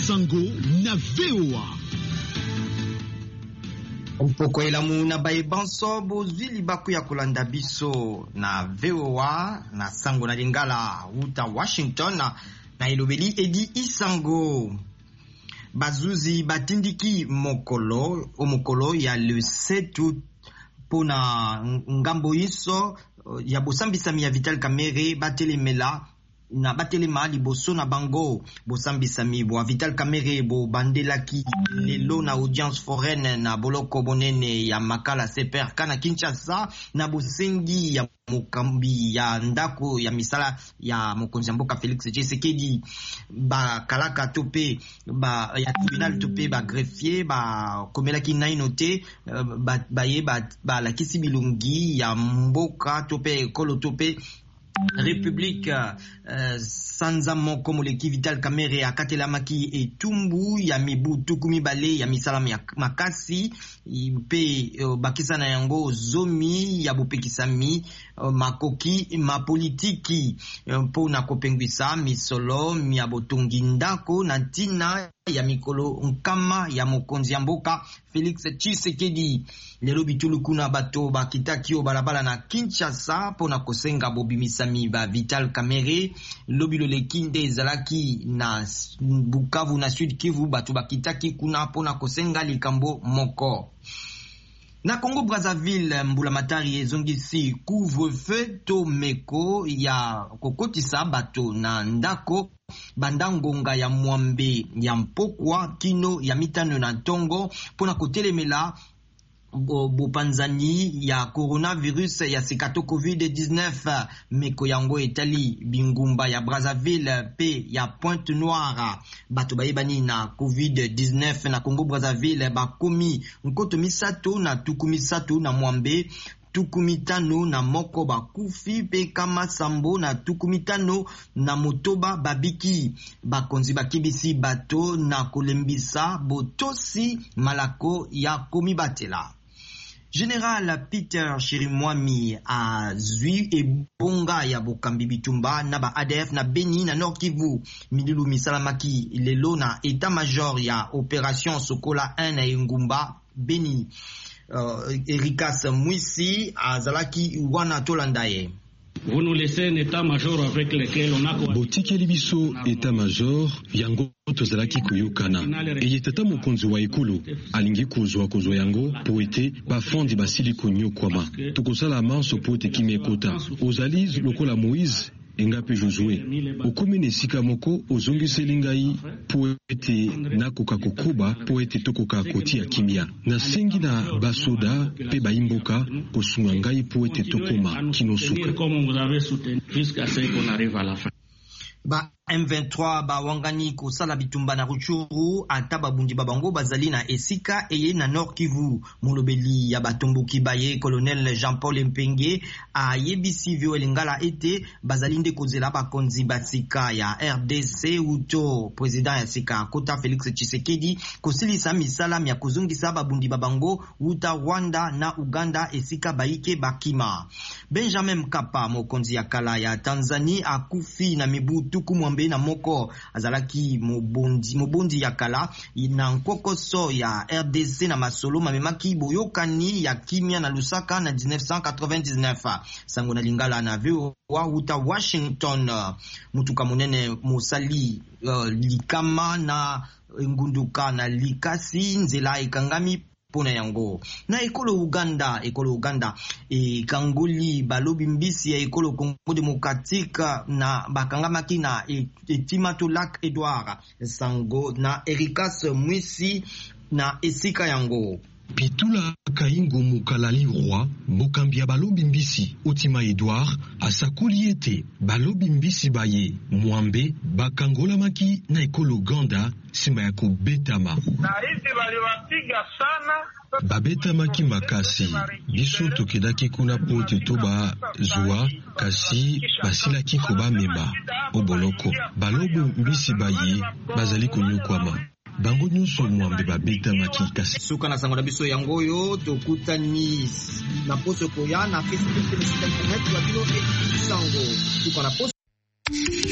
Isango na VOA. Mpoko elamu na baebanso bozwili baku ya kolanda biso na VOA na Sango na Lingala uta Washington na elobeli edi Isango. Bazuzi batindiki mokolo ya le 7 août pona ngambo iso ya bosambisami ya Vital Kamerhe batelema liboso na bango bosambisami bo Vital Kamerhe bo bandelaki lelo na audience foraine na boloko bonene ya Makala CPRK na Kinshasa na bosengi ya mokambi ya ndako ya misala ya mokonzi mboka Félix Tshisekedi ba kalaka tope ba ya tribunal tope ba greffier ba komelaki naino te ba lakisi bilungi ya mboka tope kolo tope République sanza moko moleki Vital Kamerhe akatelamaki etumbu ya mibu tukumi bale ya misala ya makasi pe bakisa na yango zomi ya bopekisami makoki mapolitiki po na kopengwisa misolo ya botongi ndako na ntina ya mikolo nkama ya mokonzi ya mboka Félix Tshisekedi. Lelo bituluku na bato bakitaki balabala na Kinshasa po na kosenga bobimisami ba Vital Kamerhe. Lobilo lekinde ezalaki na Bukavu na Sud Kivu bato bakitaki kuna po na kosenga likambo moko. Na Congo Brazzaville mbulamatari ezongisi couvre-feu to meko ya kokotisa bato na ndako bandangonga ya mwambe ya mpokwa kino ya mitano na ntongo pona kotelemela bopanzani ya coronavirus ya sikato COVID-19 meko yango etali bingumba ya Brazzaville pe ya Pointe Noire. Bato bayebani na COVID-19 na Congo Brazzaville bakomi nkoto misato na tuku misato na mwambe tukumitano na moko bakufi pe kama sambo na tukumitano na motoba babiki. Bakonzi bakibisi bato na kolembisa botosi malako ya komibatela. General Peter Chirimwami azwi ebonga ya bokambi bitumba na ba ADF na Beni na Nord Kivu. Mililu misalamaki lelo na état-major ya Opération Sokola 1 na Ngumba Beni. Erikas Mwisi azalaki wana tolandaye. Vous nous laissez un état-major avec lequel on a botikeli biso état-major yango tozalaki koyokana eye tata mokonzi wa ekolo alingi kozwa yango po ete bafondi basili konyokwama tokosala manso po ete kimia ekota ozali lokola Moïse engape Josué okomi na esika moko ozongiseli ngai po ete nakoka kokoba po ete tokoka kotia kimia nasengi na basoda pe bayimboka kosunga ngai po ete tokoma kinosuka. Ba M23 ba wangani kosala bitumba na Ruchuru ata babundi babango bazali na esika eye na Nord Kivu. Molobeli ya batomboki baye Colonel Jean-Paul Mpenge ayebisi VOA Lingala ete bazali nde kozela bakonzi basika ya RDC uto president ya sika kota Félix Tshisekedi kosilisa misala ya kozongisa babundi babango uta Rwanda na Uganda esika baike bakima. Benjamin Mkapa mokonzi ya kala ya Tanzania akufi na mibu tuku mwambe na moko azalaki mobondi ya kala na nkokoso ya RDC na masolo mamemaki boyokani ya kimia na Lusaka na 1999. Sango na Lingala na VOA uta Washington. Mutuka munene musali likama na ngunduka na likasi nzela ikangami pona yango. Na ekolo Uganda kangoli balobi mbisi ya ekolo Congo Democratique na bakangamaki na Etimato Lac Edouard. Sango na Erikas Mwisi na esika yango. Pitula kaingo mukalali roi mokambi ya balobi mbisi Otima Edouard asakoli ete balobi mbisi baye mwambe bakangola maki na ekolo Uganda sima ya kubetama na hizi waliwapiga sana babetamaki makasi biso tokedaki kuna po ete toba zwa kasi basilaki kobamema oboloko balobi mbisi baye bazali konyokwama bango nyonso mwambe babetamaki kasi suka na sango na biso yangoyo tokutani na poso koya na Facebook na internet wa bilo Isango suka na poso